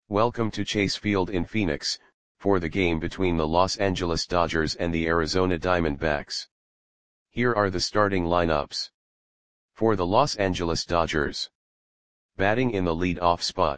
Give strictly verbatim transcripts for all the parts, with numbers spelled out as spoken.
Welcome to Chase Field in Phoenix, for the game between the Los Angeles Dodgers and the Arizona Diamondbacks. Here are the starting lineups. For the Los Angeles Dodgers. Batting in the lead-off spot.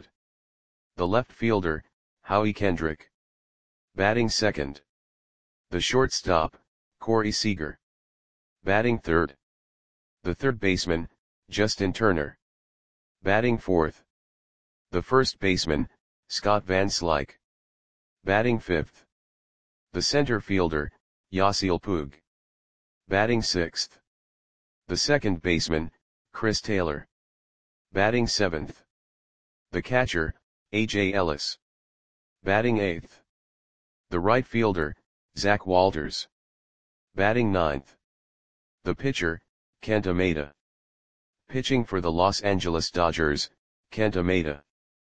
The left fielder, Howie Kendrick. Batting second. The shortstop, Corey Seager. Batting third. The third baseman, Justin Turner. Batting fourth. The first baseman, Scott Van Slyke. Batting fifth. The center fielder, Yasiel Puig. Batting sixth. The second baseman, Chris Taylor. Batting seventh. The catcher, A J Ellis. Batting eighth. The right fielder, Zach Walters. Batting ninth. The pitcher, Kenta Maeda. Pitching for the Los Angeles Dodgers, Kenta Maeda.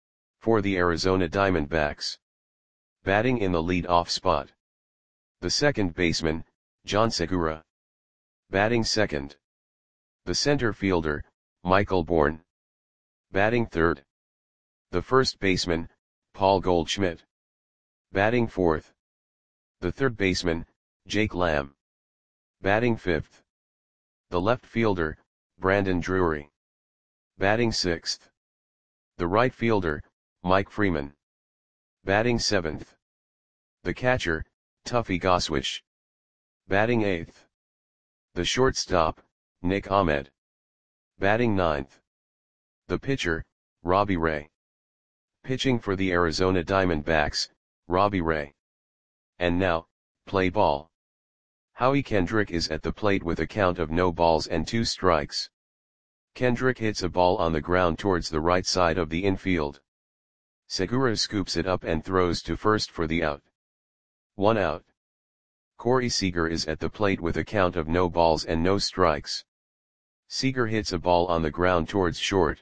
For the Arizona Diamondbacks. Batting in the lead-off spot. The second baseman, John Segura. Batting second. The center fielder, Michael Bourn. Batting third. The first baseman, Paul Goldschmidt. Batting fourth. The third baseman, Jake Lamb. Batting fifth. The left fielder, Brandon Drury. Batting sixth. The right fielder, Mike Freeman. Batting seventh. The catcher, Tuffy Goswish. Batting eighth. The shortstop, Nick Ahmed. Batting ninth. The pitcher, Robbie Ray. Pitching for the Arizona Diamondbacks, Robbie Ray. And now, play ball. Howie Kendrick is at the plate with a count of no balls and two strikes. Kendrick hits a ball on the ground towards the right side of the infield. Segura scoops it up and throws to first for the out. One out. Corey Seager is at the plate with a count of no balls and no strikes. Seager hits a ball on the ground towards short.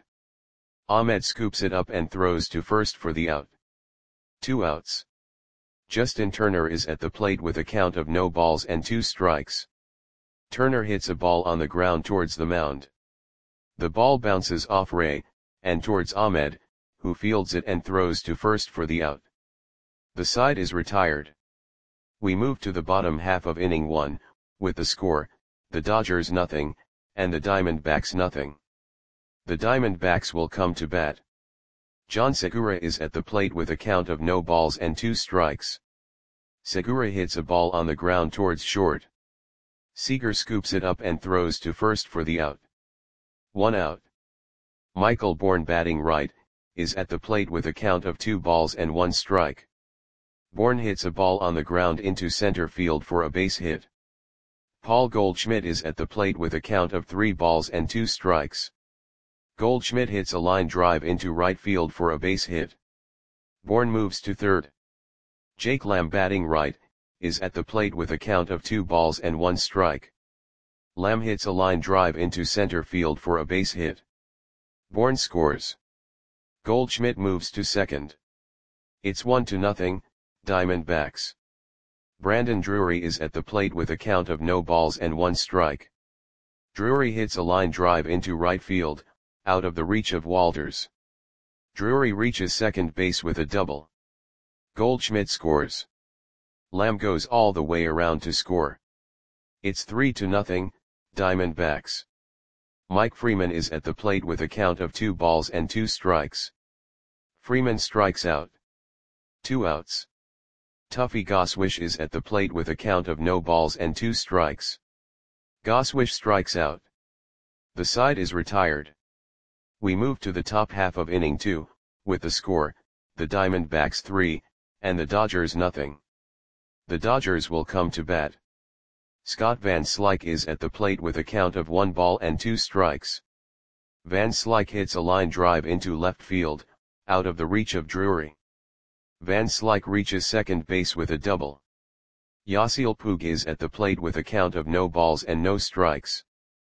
Ahmed scoops it up and throws to first for the out. Two outs. Justin Turner is at the plate with a count of no balls and two strikes. Turner hits a ball on the ground towards the mound. The ball bounces off Ray, and towards Ahmed, who fields it and throws to first for the out. The side is retired. We move to the bottom half of inning one, with the score, the Dodgers nothing, and the Diamondbacks nothing. The Diamondbacks will come to bat. John Segura is at the plate with a count of no balls and two strikes. Segura hits a ball on the ground towards short. Seager scoops it up and throws to first for the out. One out. Michael Bourn, batting right, is at the plate with a count of two balls and one strike. Bourn hits a ball on the ground into center field for a base hit. Paul Goldschmidt is at the plate with a count of three balls and two strikes. Goldschmidt hits a line drive into right field for a base hit. Bourn moves to third. Jake Lamb, batting right, is at the plate with a count of two balls and one strike. Lamb hits a line drive into center field for a base hit. Bourn scores. Goldschmidt moves to second. It's one to nothing, Diamondbacks. Brandon Drury is at the plate with a count of no balls and one strike. Drury hits a line drive into right field, out of the reach of Walters. Drury reaches second base with a double. Goldschmidt scores. Lamb goes all the way around to score. It's three to nothing, Diamondbacks. Mike Freeman is at the plate with a count of two balls and two strikes. Freeman strikes out. Two outs. Tuffy Goswish is at the plate with a count of no balls and two strikes. Goswish strikes out. The side is retired. We move to the top half of inning two, with the score, the Diamondbacks three, and the Dodgers nothing. The Dodgers will come to bat. Scott Van Slyke is at the plate with a count of one ball and two strikes. Van Slyke hits a line drive into left field, out of the reach of Drury. Van Slyke reaches second base with a double. Yasiel Puig is at the plate with a count of no balls and no strikes.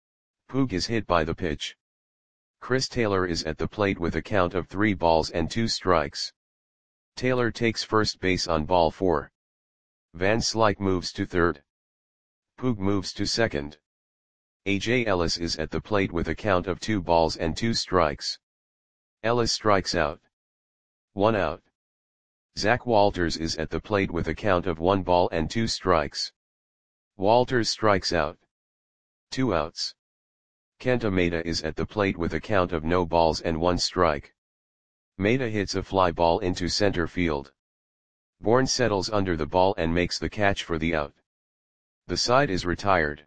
Puig is hit by the pitch. Chris Taylor is at the plate with a count of three balls and two strikes. Taylor takes first base on ball four. Van Slyke moves to third. Puig moves to second. A J Ellis is at the plate with a count of two balls and two strikes. Ellis strikes out. One out. Zach Walters is at the plate with a count of one ball and two strikes. Walters strikes out. Two outs. Kenta Maeda is at the plate with a count of no balls and one strike. Maeda hits a fly ball into center field. Bourne settles under the ball and makes the catch for the out. The side is retired.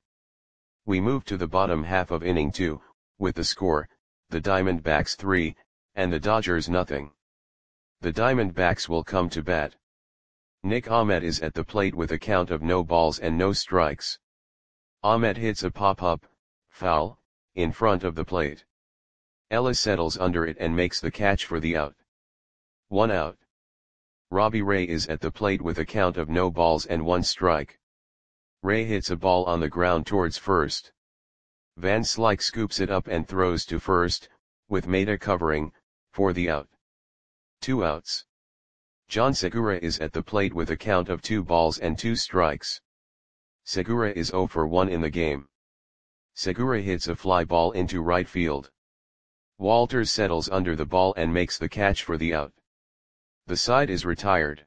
We move to the bottom half of inning two, with the score, the Diamondbacks three, and the Dodgers nothing. The Diamondbacks will come to bat. Nick Ahmed is at the plate with a count of no balls and no strikes. Ahmed hits a pop-up, foul, in front of the plate. Ellis settles under it and makes the catch for the out. One out. Robbie Ray is at the plate with a count of no balls and one strike. Ray hits a ball on the ground towards first. Van Slyke scoops it up and throws to first, with Maeda covering, for the out. Two outs. John Segura is at the plate with a count of two balls and two strikes. Segura is oh for one in the game. Segura hits a fly ball into right field. Walters settles under the ball and makes the catch for the out. The side is retired.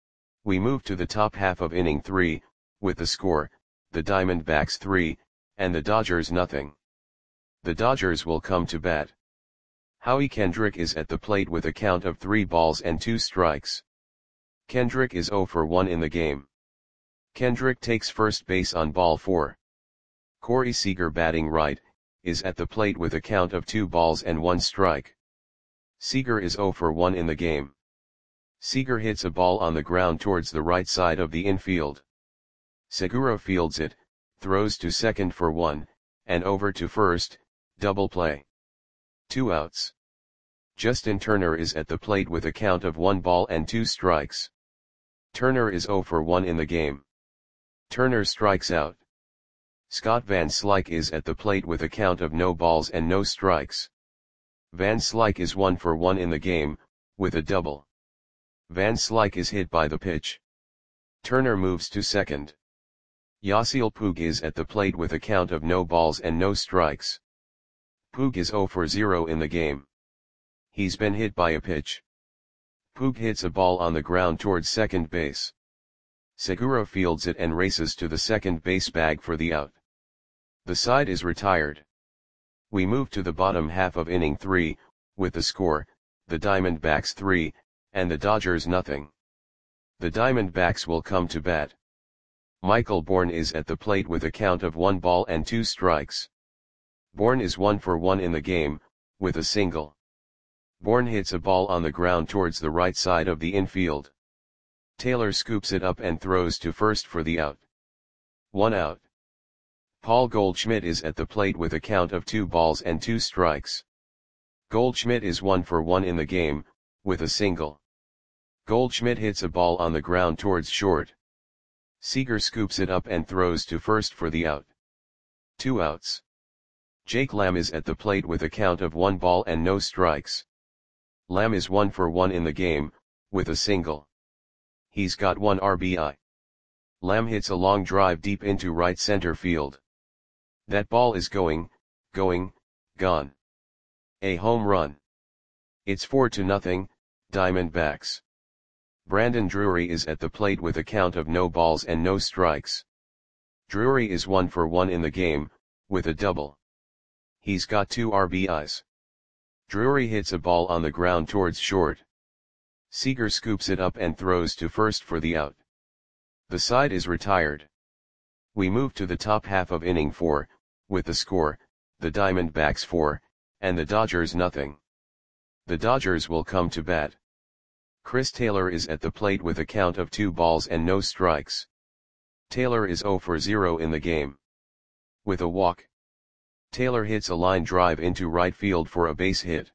We move to the top half of inning three, with the score, the Diamondbacks three, and the Dodgers nothing. The Dodgers will come to bat. Howie Kendrick is at the plate with a count of three balls and two strikes. Kendrick is oh for one in the game. Kendrick takes first base on ball four. Corey Seager, batting right, is at the plate with a count of two balls and one strike. Seager is oh for one in the game. Seager hits a ball on the ground towards the right side of the infield. Segura fields it, throws to second for one, and over to first, double play. Two outs. Justin Turner is at the plate with a count of one ball and two strikes. Turner is oh for one in the game. Turner strikes out. Scott Van Slyke is at the plate with a count of no balls and no strikes. Van Slyke is one for one in the game, with a double. Van Slyke is hit by the pitch. Turner moves to second. Yasiel Puig is at the plate with a count of no balls and no strikes. Puig is oh for zero in the game. He's been hit by a pitch. Puig hits a ball on the ground towards second base. Segura fields it and races to the second base bag for the out. The side is retired. We move to the bottom half of inning three, with the score, the Diamondbacks three, and the Dodgers nothing. The Diamondbacks will come to bat. Michael Bourne is at the plate with a count of one ball and two strikes. Bourne is one for one in the game, with a single. Bourne hits a ball on the ground towards the right side of the infield. Taylor scoops it up and throws to first for the out. One out. Paul Goldschmidt is at the plate with a count of two balls and two strikes. Goldschmidt is one for one in the game, with a single. Goldschmidt hits a ball on the ground towards short. Seager scoops it up and throws to first for the out. Two outs. Jake Lamb is at the plate with a count of one ball and no strikes. Lamb is one for one in the game, with a single. He's got one R B I. Lamb hits a long drive deep into right center field. That ball is going, going, gone. A home run. It's four to nothing, Diamondbacks. Brandon Drury is at the plate with a count of no balls and no strikes. Drury is one for one in the game, with a double. He's got two R B Is. Drury hits a ball on the ground towards short. Seager scoops it up and throws to first for the out. The side is retired. We move to the top half of inning four, with the score, the Diamondbacks four, and the Dodgers nothing. The Dodgers will come to bat. Chris Taylor is at the plate with a count of two balls and no strikes. Taylor is oh for zero in the game. With a walk. Taylor hits a line drive into right field for a base hit.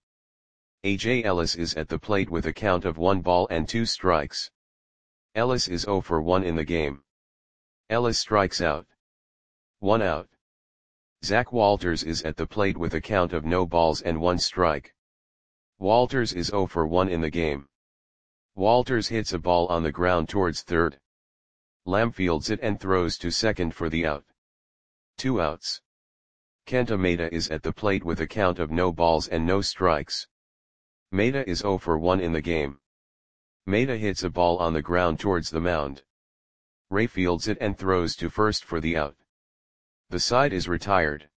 A J Ellis is at the plate with a count of one ball and two strikes. Ellis is oh for one in the game. Ellis strikes out. One out. Zach Walters is at the plate with a count of no balls and one strike. Walters is oh for one in the game. Walters hits a ball on the ground towards third. Lamb fields it and throws to second for the out. Two outs. Kenta Maeda is at the plate with a count of no balls and no strikes. Maeda is oh for one in the game. Maeda hits a ball on the ground towards the mound. Ray fields it and throws to first for the out. The side is retired.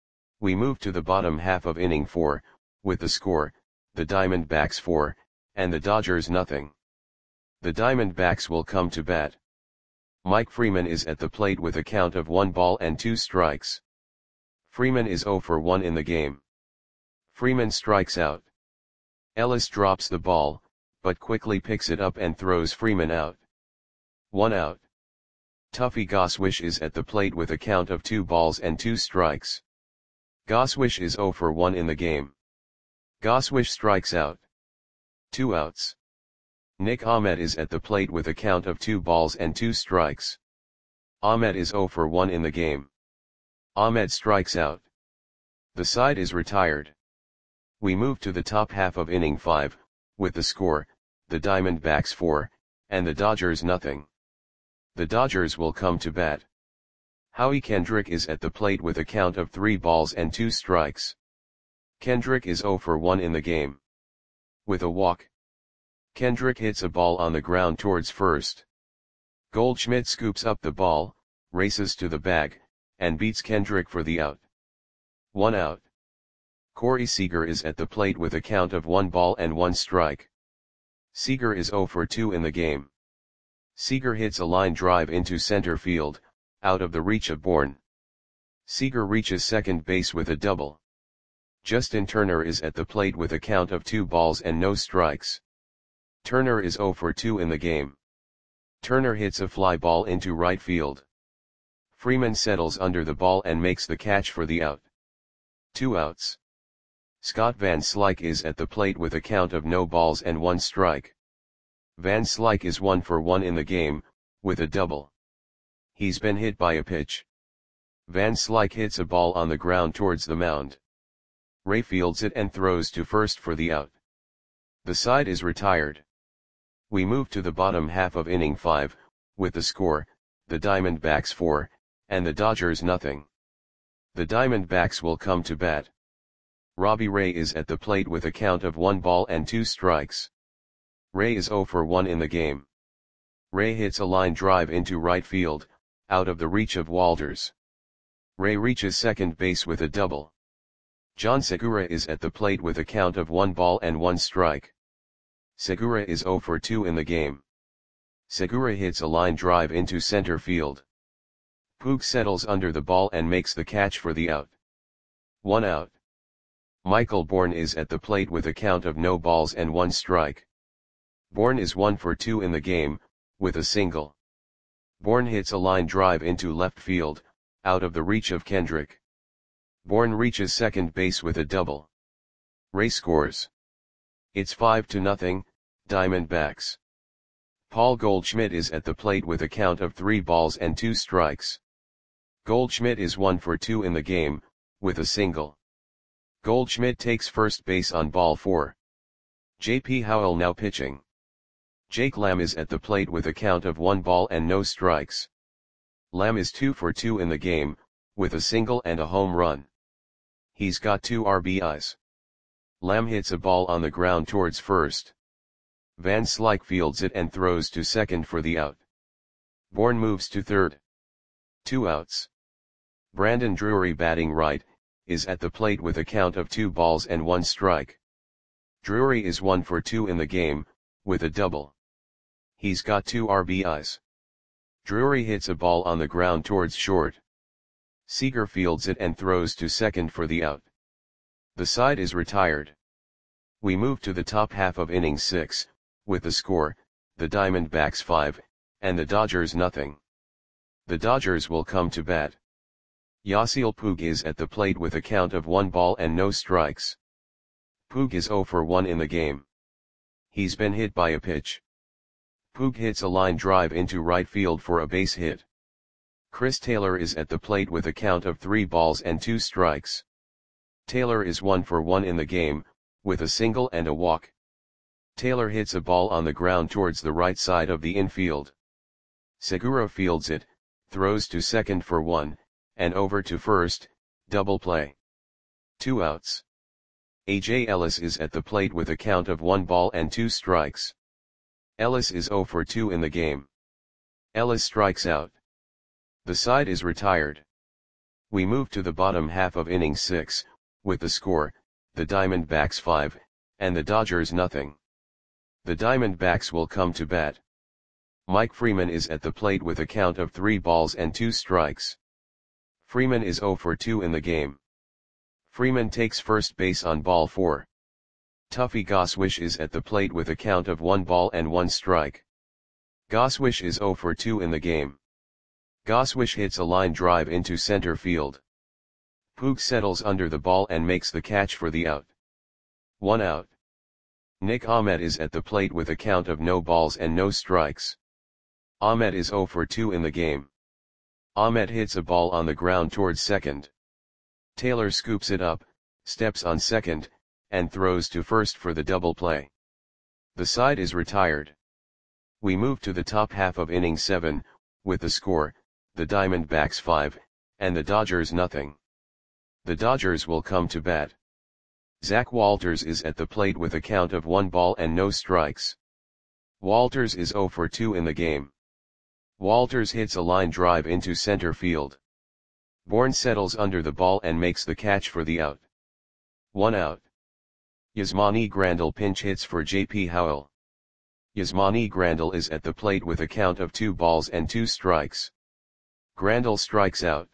We move to the bottom half of inning four, with the score, the Diamondbacks four, and the Dodgers nothing. The Diamondbacks will come to bat. Mike Freeman is at the plate with a count of one ball and two strikes. Freeman is zero for one in the game. Freeman strikes out. Ellis drops the ball, but quickly picks it up and throws Freeman out. One out. Tuffy Goswish is at the plate with a count of two balls and two strikes. Goswish is zero for one in the game. Goswish strikes out. Two outs. Nick Ahmed is at the plate with a count of two balls and two strikes. Ahmed is zero for one in the game. Ahmed strikes out. The side is retired. We move to the top half of inning five, with the score, the Diamondbacks four, and the Dodgers nothing. The Dodgers will come to bat. Howie Kendrick is at the plate with a count of three balls and two strikes. Kendrick is zero for one in the game. With a walk, Kendrick hits a ball on the ground towards first. Goldschmidt scoops up the ball, races to the bag, and beats Kendrick for the out. One out. Corey Seager is at the plate with a count of one ball and one strike. Seager is zero for two in the game. Seager hits a line drive into center field, out of the reach of Bourne. Seager reaches second base with a double. Justin Turner is at the plate with a count of two balls and no strikes. Turner is zero for two in the game. Turner hits a fly ball into right field. Freeman settles under the ball and makes the catch for the out. Two outs. Scott Van Slyke is at the plate with a count of no balls and one strike. Van Slyke is one for one in the game, with a double. He's been hit by a pitch. Van Slyke hits a ball on the ground towards the mound. Ray fields it and throws to first for the out. The side is retired. We move to the bottom half of inning five, with the score, the Diamondbacks four, and the Dodgers nothing. The Diamondbacks will come to bat. Robbie Ray is at the plate with a count of one ball and two strikes. Ray is zero for one in the game. Ray hits a line drive into right field, out of the reach of Walters. Ray reaches second base with a double. John Segura is at the plate with a count of one ball and one strike. Segura is zero for two in the game. Segura hits a line drive into center field. Puig settles under the ball and makes the catch for the out. One out. Michael Bourne is at the plate with a count of no balls and one strike. Bourne is one for two in the game, with a single. Bourne hits a line drive into left field, out of the reach of Kendrick. Bourne reaches second base with a double. Ray scores. It's five to nothing, Diamondbacks. Paul Goldschmidt is at the plate with a count of three balls and two strikes. Goldschmidt is one for two in the game, with a single. Goldschmidt takes first base on ball four. J P Howell now pitching. Jake Lamb is at the plate with a count of one ball and no strikes. Lamb is two for two in the game, with a single and a home run. He's got two R B Is. Lamb hits a ball on the ground towards first. Van Slyke fields it and throws to second for the out. Bourne moves to third. Two outs. Brandon Drury batting right, is at the plate with a count of two balls and one strike. Drury is one for two in the game, with a double. He's got two R B Is. Drury hits a ball on the ground towards short. Seager fields it and throws to second for the out. The side is retired. We move to the top half of inning six, with the score, the Diamondbacks five, and the Dodgers nothing. The Dodgers will come to bat. Yasiel Puig is at the plate with a count of one ball and no strikes. Puig is zero for one in the game. He's been hit by a pitch. Puig hits a line drive into right field for a base hit. Chris Taylor is at the plate with a count of three balls and two strikes. Taylor is one for one in the game, with a single and a walk. Taylor hits a ball on the ground towards the right side of the infield. Segura fields it, throws to second for one, and over to first, double play. Two outs. A J Ellis is at the plate with a count of one ball and two strikes. Ellis is zero for two in the game. Ellis strikes out. The side is retired. We move to the bottom half of inning six, with the score, the Diamondbacks five, and the Dodgers nothing. The Diamondbacks will come to bat. Mike Freeman is at the plate with a count of three balls and two strikes. Freeman is zero for two in the game. Freeman takes first base on ball four. Tuffy Goswish is at the plate with a count of one ball and one strike. Goswish is zero for two in the game. Goswish hits a line drive into center field. Puig settles under the ball and makes the catch for the out. One out. Nick Ahmed is at the plate with a count of no balls and no strikes. Ahmed is zero for two in the game. Ahmed hits a ball on the ground towards second. Taylor scoops it up, steps on second, and throws to first for the double play. The side is retired. We move to the top half of inning seven, with the score, the Diamondbacks five, and the Dodgers nothing. The Dodgers will come to bat. Zach Walters is at the plate with a count of one ball and no strikes. Walters is zero for two in the game. Walters hits a line drive into center field. Bourne settles under the ball and makes the catch for the out. One out. Yasmani Grandal pinch hits for J P Howell. Yasmani Grandal is at the plate with a count of two balls and two strikes. Grandal strikes out.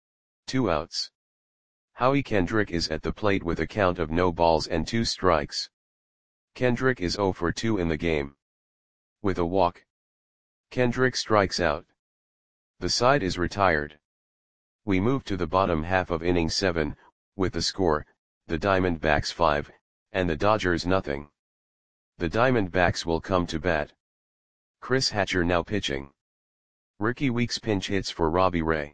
Two outs. Howie Kendrick is at the plate with a count of no balls and two strikes. Kendrick is zero for two in the game. With a walk, Kendrick strikes out. The side is retired. We move to the bottom half of inning seven, with the score, the Diamondbacks five, and the Dodgers nothing. The Diamondbacks will come to bat. Chris Hatcher now pitching. Ricky Weeks pinch hits for Robbie Ray.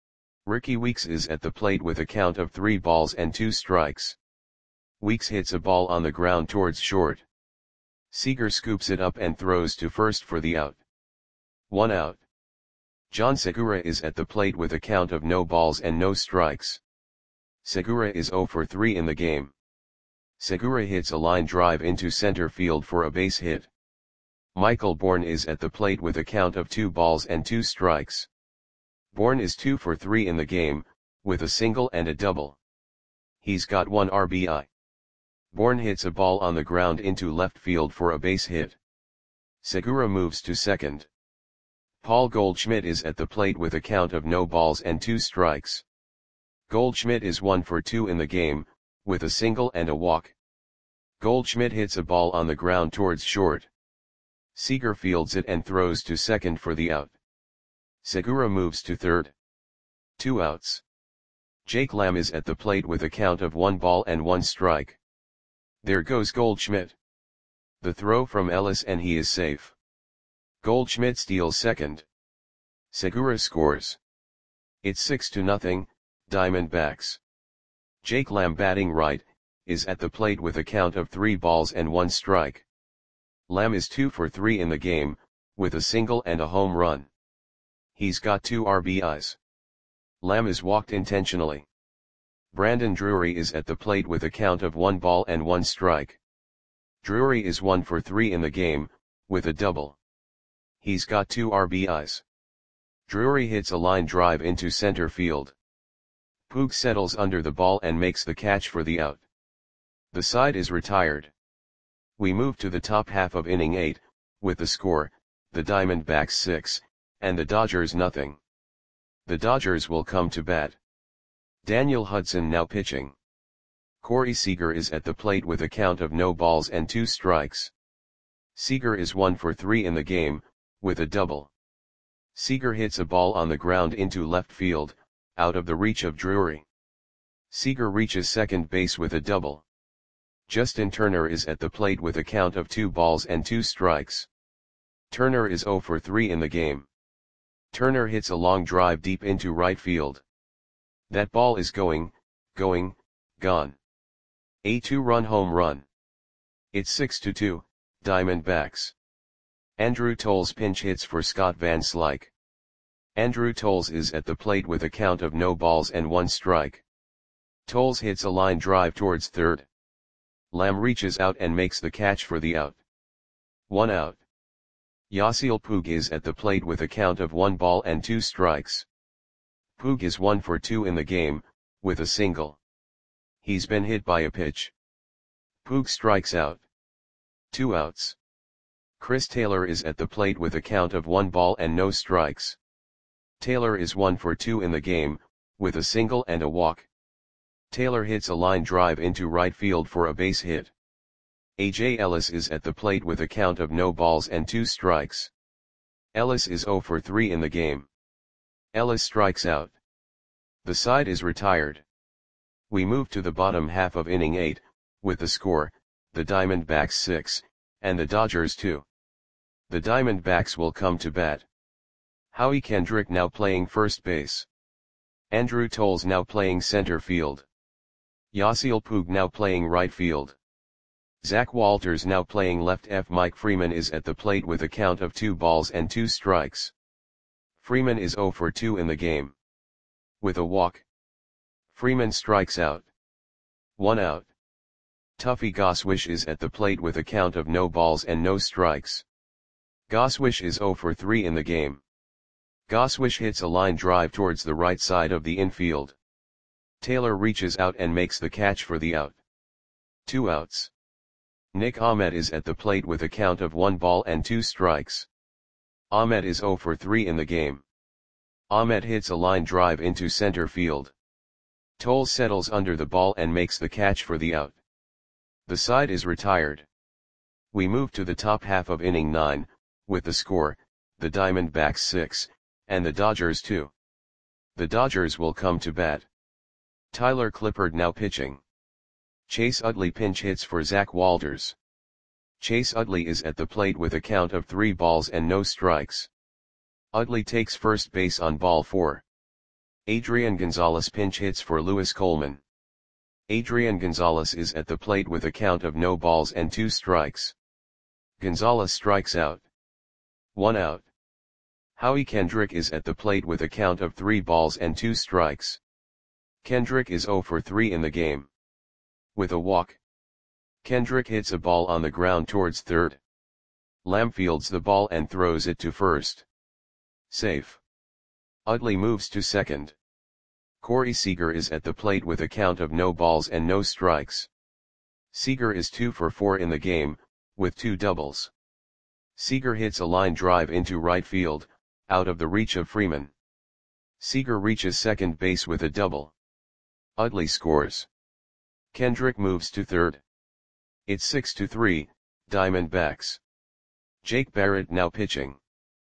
Ricky Weeks is at the plate with a count of three balls and two strikes. Weeks hits a ball on the ground towards short. Seager scoops it up and throws to first for the out. One out. John Segura is at the plate with a count of no balls and no strikes. Segura is zero for three in the game. Segura hits a line drive into center field for a base hit. Michael Bourne is at the plate with a count of two balls and two strikes. Bourne is two for three in the game, with a single and a double. He's got one R B I. Bourne hits a ball on the ground into left field for a base hit. Segura moves to second. Paul Goldschmidt is at the plate with a count of no balls and two strikes. Goldschmidt is one for two in the game, with a single and a walk. Goldschmidt hits a ball on the ground towards short. Seager fields it and throws to second for the out. Segura moves to third. Two outs. Jake Lamb is at the plate with a count of one ball and one strike. There goes Goldschmidt. The throw from Ellis and he is safe. Goldschmidt steals second. Segura scores. It's six to nothing, Diamondbacks. Jake Lamb batting right, is at the plate with a count of three balls and one strike. Lamb is two for three in the game, with a single and a home run. He's got two R B Is. Lamb is walked intentionally. Brandon Drury is at the plate with a count of one ball and one strike. Drury is one for three in the game, with a double. He's got two R B Is. Drury hits a line drive into center field. Puig settles under the ball and makes the catch for the out. The side is retired. We move to the top half of inning eight, with the score, the Diamondbacks six, and the Dodgers nothing. The Dodgers will come to bat. Daniel Hudson now pitching. Corey Seager is at the plate with a count of no balls and two strikes. Seager is one for three in the game, with a double. Seager hits a ball on the ground into left field, out of the reach of Drury. Seager reaches second base with a double. Justin Turner is at the plate with a count of two balls and two strikes. Turner is zero for three in the game. Turner hits a long drive deep into right field. That ball is going, going, gone. A two-run home run. It's six to two, Diamondbacks. Andrew Toles pinch hits for Scott Van Slyke. Andrew Toles is at the plate with a count of no balls and one strike. Toles hits a line drive towards third. Lamb reaches out and makes the catch for the out. One out. Yasiel Puig is at the plate with a count of one ball and two strikes. Puig is one for two in the game, with a single. He's been hit by a pitch. Puig strikes out. Two outs. Chris Taylor is at the plate with a count of one ball and no strikes. Taylor is one for two in the game, with a single and a walk. Taylor hits a line drive into right field for a base hit. A J Ellis is at the plate with a count of no balls and two strikes. Ellis is zero for three in the game. Ellis strikes out. The side is retired. We move to the bottom half of inning eight, with the score, the Diamondbacks six, and the Dodgers two. The Diamondbacks will come to bat. Howie Kendrick now playing first base. Andrew Toles now playing center field. Yasiel Puig now playing right field. Zach Walters now playing left. F. Mike Freeman is at the plate with a count of two balls and two strikes. Freeman is zero for two in the game. With a walk. Freeman strikes out. One out. Tuffy Goswish is at the plate with a count of no balls and no strikes. Goswish is zero for three in the game. Goswish hits a line drive towards the right side of the infield. Taylor reaches out and makes the catch for the out. Two outs. Nick Ahmed is at the plate with a count of one ball and two strikes. Ahmed is zero for three in the game. Ahmed hits a line drive into center field. Toles settles under the ball and makes the catch for the out. The side is retired. We move to the top half of inning nine, with the score, the Diamondbacks six, and the Dodgers two. The Dodgers will come to bat. Tyler Clippard now pitching. Chase Utley pinch hits for Zach Walters. Chase Utley is at the plate with a count of three balls and no strikes. Utley takes first base on ball four. Adrian Gonzalez pinch hits for Lewis Coleman. Adrian Gonzalez is at the plate with a count of no balls and two strikes. Gonzalez strikes out. One out. Howie Kendrick is at the plate with a count of three balls and two strikes. Kendrick is zero for three in the game. With a walk. Kendrick hits a ball on the ground towards third. Lamb fields the ball and throws it to first. Safe. Utley moves to second. Corey Seager is at the plate with a count of no balls and no strikes. Seager is two for four in the game, with two doubles. Seager hits a line drive into right field, out of the reach of Freeman. Seager reaches second base with a double. Utley scores. Kendrick moves to third. It's six to three, Diamondbacks. Jake Barrett now pitching.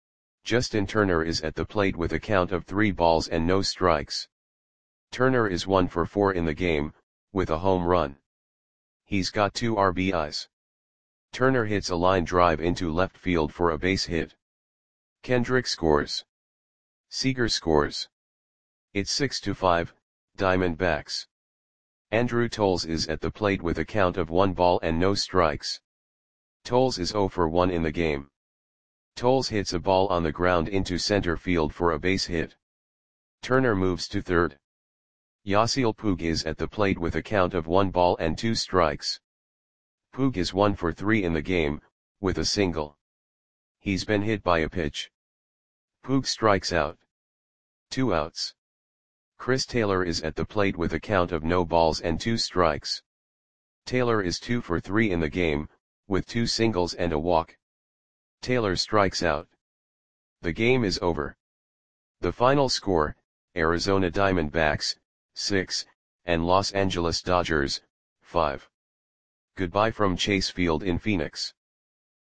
Justin Turner is at the plate with a count of three balls and no strikes. Turner is one for four in the game, with a home run. He's got two R B Is. Turner hits a line drive into left field for a base hit. Kendrick scores. Seager scores. It's six to five, Diamondbacks. Andrew Toles is at the plate with a count of one ball and no strikes. Toles is zero for one in the game. Toles hits a ball on the ground into center field for a base hit. Turner moves to third. Yasiel Puig is at the plate with a count of one ball and two strikes. Puig is one for three in the game, with a single. He's been hit by a pitch. Puig strikes out. Two outs. Chris Taylor is at the plate with a count of no balls and two strikes. Taylor is two for three in the game, with two singles and a walk. Taylor strikes out. The game is over. The final score, Arizona Diamondbacks, six, and Los Angeles Dodgers, five. Goodbye from Chase Field in Phoenix.